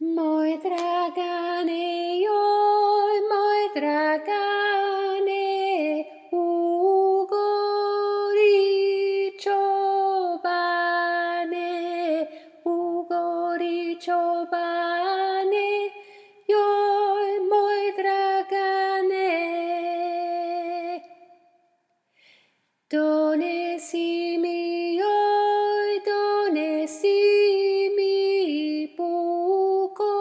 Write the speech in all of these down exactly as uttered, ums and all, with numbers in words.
Mój dragane, joj, mój dragane, ugoricciobane, ugoricciobane, joj, mój dragane. Donesi mi, joj, donesi mi buko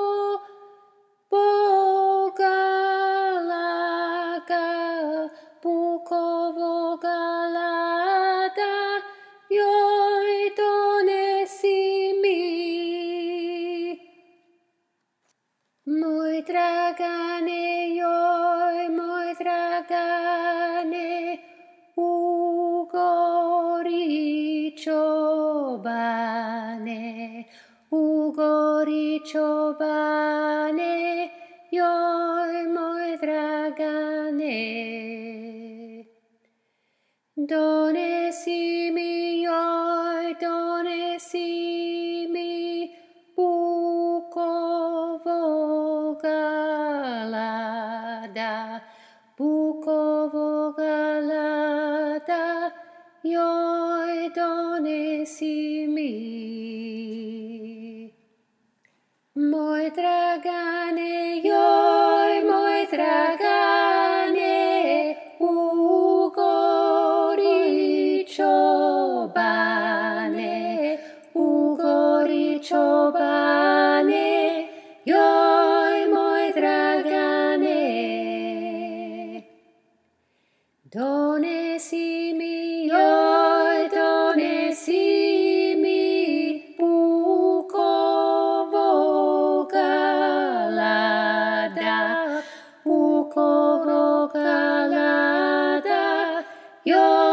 bogalaga, buko bogalada, joj, donesi mi. Mój dragane, joj, mój dragane, ugoricciobane, ugoricciobane, joj, mój dragane. Donesi mi, joj, donesi mi buko bogalada, buko bogalada, joj, donesi mi. Mój dragane, joj, mój dragane, ugoricciobane, ugoricciobane, joj, mój dragane. Donesi mi, joj, donesi mi buko bogalada, buko bogalada, joj.